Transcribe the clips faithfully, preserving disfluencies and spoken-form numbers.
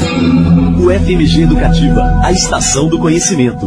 U F M G Educativa, a estação do conhecimento.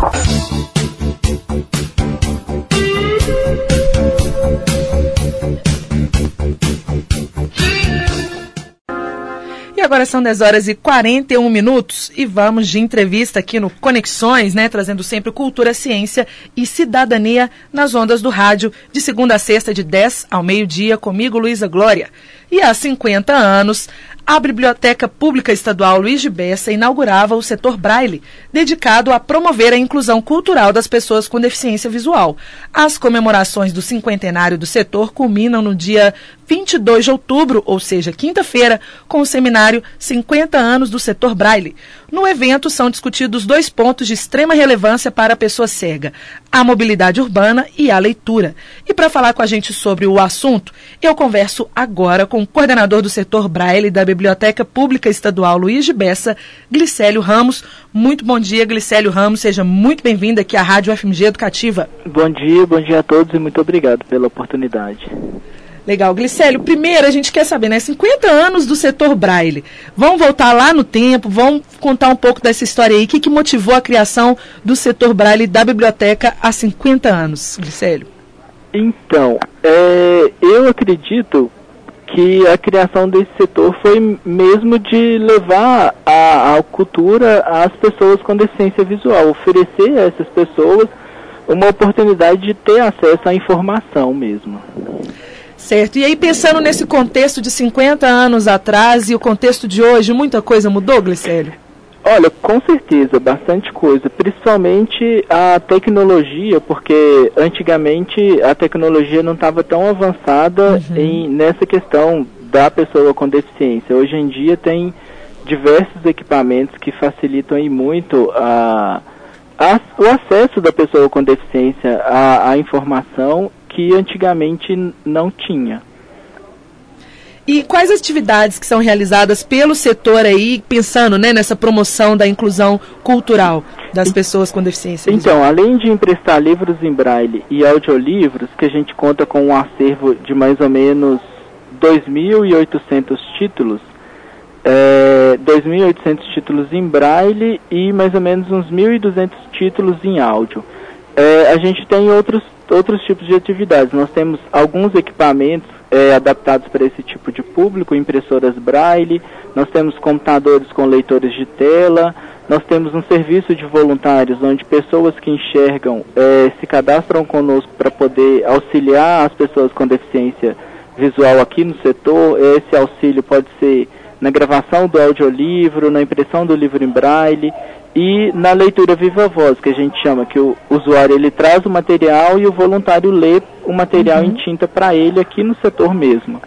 E agora são dez horas e quarenta e um minutos e vamos de entrevista aqui no Conexões, né, trazendo sempre cultura, ciência e cidadania nas ondas do rádio, de segunda a sexta, de dez ao meio-dia, comigo, Luísa Glória. E há cinquenta anos, a Biblioteca Pública Estadual Luiz de Bessa inaugurava o setor Braille, dedicado a promover a inclusão cultural das pessoas com deficiência visual. As comemorações do cinquentenário do setor culminam no dia vinte e dois de outubro, ou seja, quinta-feira, com o seminário cinquenta anos do setor Braille. No evento são discutidos dois pontos de extrema relevância para a pessoa cega, a mobilidade urbana e a leitura. E para falar com a gente sobre o assunto, eu converso agora com o coordenador do setor Braille da Biblioteca Pública Estadual Luiz de Bessa, Glicélio Ramos. Muito bom dia, Glicélio Ramos, seja muito bem-vindo aqui à Rádio U F M G Educativa. Bom dia, bom dia a todos e muito obrigado pela oportunidade. Legal, Glicélio, primeiro a gente quer saber, né, cinquenta anos do setor Braille. Vamos voltar lá no tempo, vamos contar um pouco dessa história aí. O que, que motivou a criação do setor Braille da biblioteca há cinquenta anos, Glicélio? Então, é, eu acredito que a criação desse setor foi mesmo de levar a, a cultura às pessoas com deficiência visual, oferecer a essas pessoas uma oportunidade de ter acesso à informação mesmo. Certo, e aí pensando nesse contexto de cinquenta anos atrás e o contexto de hoje, muita coisa mudou, Glicélio? Olha, com certeza, bastante coisa, principalmente a tecnologia, porque antigamente a tecnologia não estava tão avançada uhum. em, nessa questão da pessoa com deficiência. Hoje em dia tem diversos equipamentos que facilitam aí muito a, a, o acesso da pessoa com deficiência à, à informação que antigamente não tinha. E quais atividades que são realizadas pelo setor aí, pensando, né, nessa promoção da inclusão cultural das pessoas com deficiência visual? Então, além de emprestar livros em braille e audiolivros, que a gente conta com um acervo de mais ou menos dois mil e oitocentos títulos, é, dois mil e oitocentos títulos em braille e mais ou menos uns mil e duzentos títulos em áudio. É, a gente tem outros, outros tipos de atividades. Nós temos alguns equipamentos é, adaptados para esse tipo de público, impressoras braille, nós temos computadores com leitores de tela, nós temos um serviço de voluntários onde pessoas que enxergam é, se cadastram conosco para poder auxiliar as pessoas com deficiência visual aqui no setor. Esse auxílio pode ser na gravação do audiolivro, na impressão do livro em braille e na leitura viva voz, que a gente chama, que o usuário ele traz o material e o voluntário lê o material uhum. em tinta para ele aqui no setor mesmo.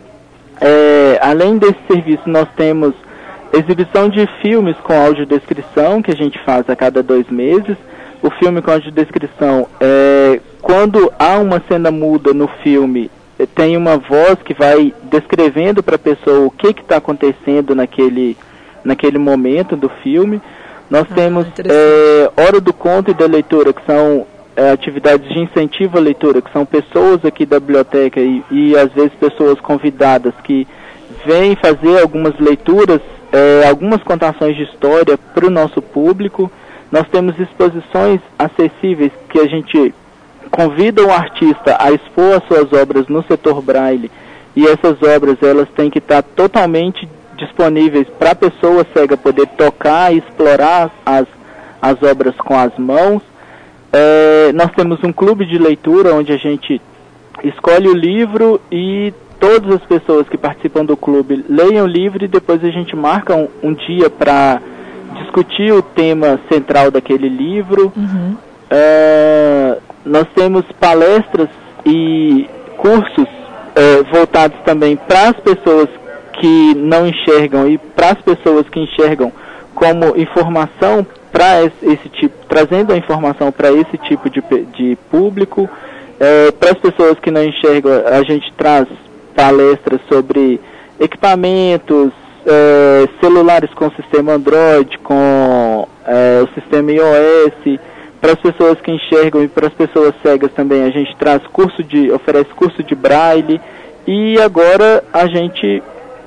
É, além desse serviço, nós temos exibição de filmes com audiodescrição, que a gente faz a cada dois meses. O filme com audiodescrição, é, quando há uma cena muda no filme, tem uma voz que vai descrevendo para a pessoa o que está acontecendo naquele, naquele momento do filme. Nós ah, temos é, Hora do Conto e da Leitura, que são é, atividades de incentivo à leitura, que são pessoas aqui da biblioteca e, e às vezes pessoas convidadas que vêm fazer algumas leituras, é, algumas contações de história para o nosso público. Nós temos exposições acessíveis que a gente convida o artista a expor as suas obras no setor braille, e essas obras elas têm que estar totalmente disponíveis para a pessoa cega poder tocar e explorar as, as obras com as mãos. É, nós temos um clube de leitura onde a gente escolhe o livro e todas as pessoas que participam do clube leiam o livro e depois a gente marca um, um dia para discutir o tema central daquele livro. Uhum. É, nós temos palestras e cursos é, voltados também para as pessoas que não enxergam e para as pessoas que enxergam como informação para esse, esse tipo, trazendo a informação para esse tipo de, de público. É, para as pessoas que não enxergam, a gente traz palestras sobre equipamentos, é, celulares com sistema Android, com é, o sistema iOS. Para as pessoas que enxergam e para as pessoas cegas também, a gente traz curso de, oferece curso de braille. E agora a gente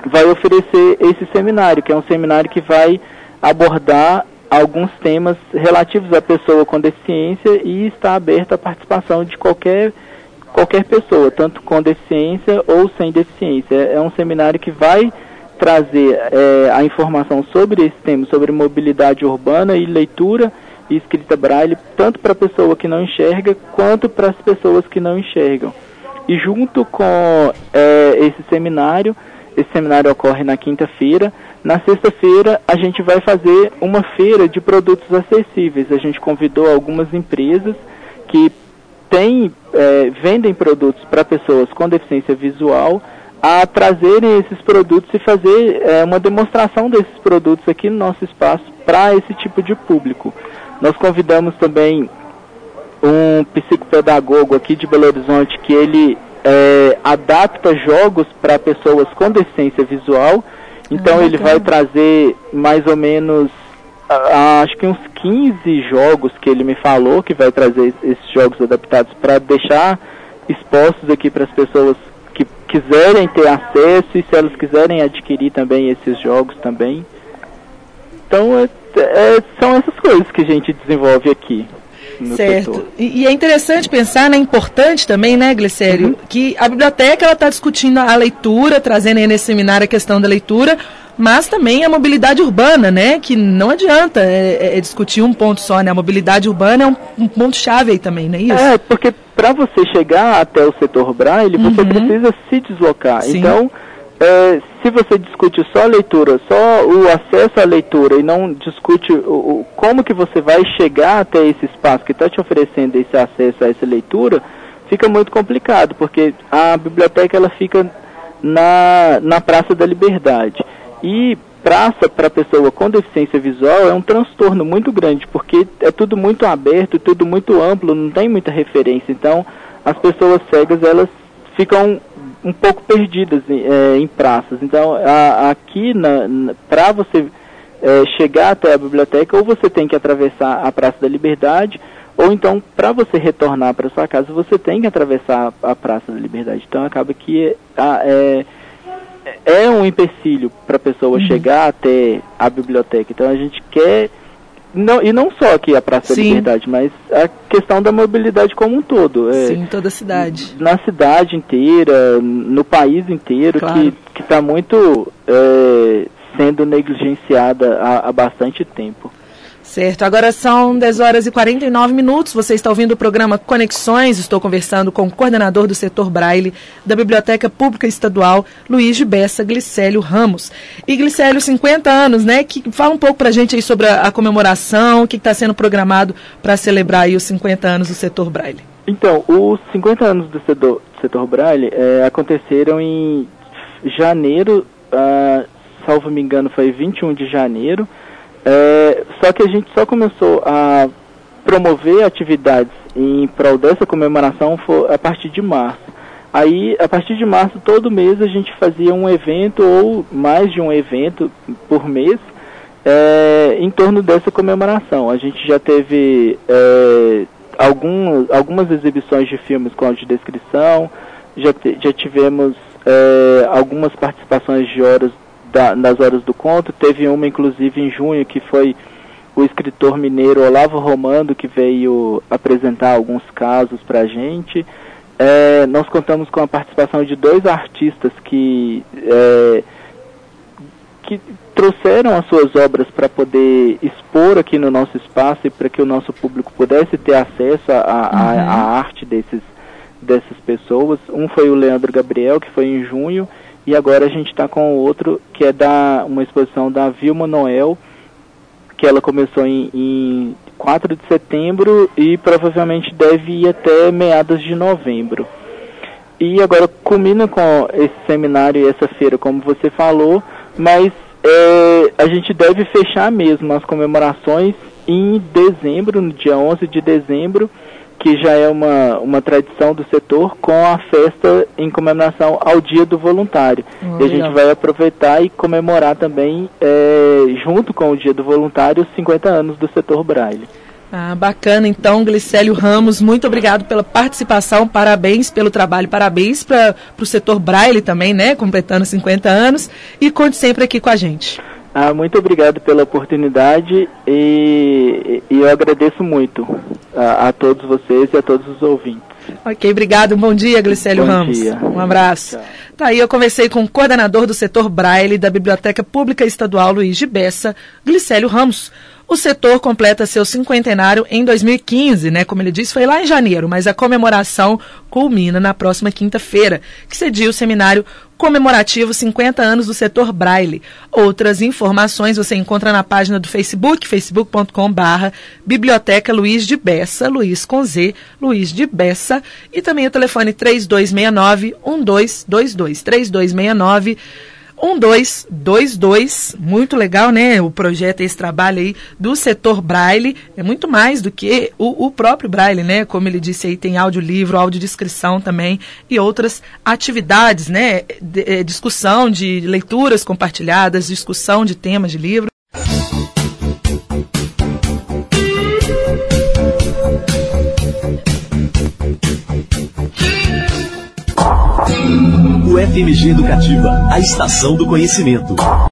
vai oferecer esse seminário, que é um seminário que vai abordar alguns temas relativos à pessoa com deficiência e está aberto à participação de qualquer, qualquer pessoa, tanto com deficiência ou sem deficiência. É um seminário que vai trazer é, a informação sobre esse tema, sobre mobilidade urbana e leitura e escrita braille, tanto para a pessoa que não enxerga, quanto para as pessoas que não enxergam. E junto com é, esse seminário, esse seminário ocorre na quinta-feira, na sexta-feira a gente vai fazer uma feira de produtos acessíveis. A gente convidou algumas empresas que têm, é, vendem produtos para pessoas com deficiência visual a trazerem esses produtos e fazer é, uma demonstração desses produtos aqui no nosso espaço para esse tipo de público. Nós convidamos também um psicopedagogo aqui de Belo Horizonte que ele é, adapta jogos para pessoas com deficiência visual. Então ah, ele vai trazer mais ou menos, a, acho que uns quinze jogos que ele me falou, que vai trazer esses jogos adaptados para deixar expostos aqui para as pessoas que quiserem ter acesso e se elas quiserem adquirir também esses jogos também. Então é, é, são essas coisas que a gente desenvolve aqui. Certo. E, e é interessante pensar, né, importante também, né, Glicério, uhum. que a biblioteca ela está discutindo a leitura, trazendo aí nesse seminário a questão da leitura, mas também a mobilidade urbana, né, que não adianta é, é discutir um ponto só, né, a mobilidade urbana é um, um ponto-chave aí também, não é isso? É, porque para você chegar até o setor braille, você uhum. precisa se deslocar. Sim. Então, é, se você discute só a leitura, só o acesso à leitura e não discute o, o, como que você vai chegar até esse espaço que está te oferecendo esse acesso a essa leitura, fica muito complicado, porque a biblioteca ela fica na, na Praça da Liberdade. E praça para pessoa com deficiência visual é um transtorno muito grande, porque é tudo muito aberto, tudo muito amplo, não tem muita referência. Então, as pessoas cegas, elas ficam um pouco perdidas é, em praças. Então, a, aqui, para você é, chegar até a biblioteca, ou você tem que atravessar a Praça da Liberdade, ou então, para você retornar para sua casa, você tem que atravessar a, a Praça da Liberdade. Então, acaba que a, é, é um empecilho para a pessoa uhum. chegar até a biblioteca. Então, a gente quer... Não, e não só aqui a Praça Sim. da Liberdade, mas a questão da mobilidade como um todo. É, Sim, toda a cidade. Na cidade inteira, no país inteiro, claro. que está muito é, sendo negligenciada há, há bastante tempo. Certo, agora são dez horas e quarenta e nove minutos, você está ouvindo o programa Conexões, estou conversando com o coordenador do setor Braille da Biblioteca Pública Estadual, Luiz de Bessa Glicélio Ramos. E Glicélio, cinquenta anos, né, que fala um pouco para a gente aí sobre a, a comemoração, o que está sendo programado para celebrar aí os cinquenta anos do setor Braille. Então, os cinquenta anos do setor, setor Braille é, aconteceram em janeiro, ah, salvo me engano foi vinte e um de janeiro, É, só que a gente só começou a promover atividades em prol dessa comemoração foi a partir de março. Aí, a partir de março, todo mês a gente fazia um evento ou mais de um evento por mês é, em torno dessa comemoração. A gente já teve é, algum, algumas exibições de filmes com audiodescrição, já, te, já tivemos é, algumas participações de horas Da, nas horas do conto. Teve uma inclusive em junho que foi o escritor mineiro Olavo Romando que veio apresentar alguns casos para a gente. É, nós contamos com a participação de dois artistas que, é, que trouxeram as suas obras para poder expor aqui no nosso espaço e para que o nosso público pudesse ter acesso à uhum. arte desses, dessas pessoas. Um foi o Leandro Gabriel, que foi em junho, e agora a gente está com o outro, que é da, uma exposição da Vilma Noel, que ela começou em, em quatro de setembro e provavelmente deve ir até meados de novembro. E agora culmina com esse seminário e essa feira, como você falou, mas é, a gente deve fechar mesmo as comemorações em dezembro, no dia onze de dezembro, que já é uma, uma tradição do setor, com a festa em comemoração ao Dia do Voluntário. Oh, e a gente vai aproveitar e comemorar também, é, junto com o Dia do Voluntário, os cinquenta anos do setor Braille. Ah, bacana. Então, Glicélio Ramos, muito obrigado pela participação, parabéns pelo trabalho, parabéns para o setor Braille também, né, completando cinquenta anos, e conte sempre aqui com a gente. Ah, muito obrigado pela oportunidade e, e eu agradeço muito a, a todos vocês e a todos os ouvintes. Ok, obrigado. Bom dia, Glicélio Bom Ramos. Dia. Um abraço. Tchau. Tá aí, eu conversei com o coordenador do setor Braille da Biblioteca Pública Estadual Luiz de Bessa, Glicélio Ramos. O setor completa seu cinquentenário em dois mil e quinze, né? Como ele disse, foi lá em janeiro, mas a comemoração culmina na próxima quinta-feira, que cedia o seminário comemorativo cinquenta anos do setor Braille. Outras informações você encontra na página do Facebook, facebook ponto com barra Biblioteca Luiz de Bessa, Luiz com Z, Luiz de Bessa, e também o telefone três dois seis nove, um dois dois dois, três dois seis nove, um dois dois dois. Muito legal, né? O projeto, esse trabalho aí do setor Braille, é muito mais do que o, o próprio Braille, né? Como ele disse aí, tem audiolivro, audiodescrição também e outras atividades, né? De, de, discussão de leituras compartilhadas, discussão de temas de livro. O F M G Educativa, a estação do conhecimento.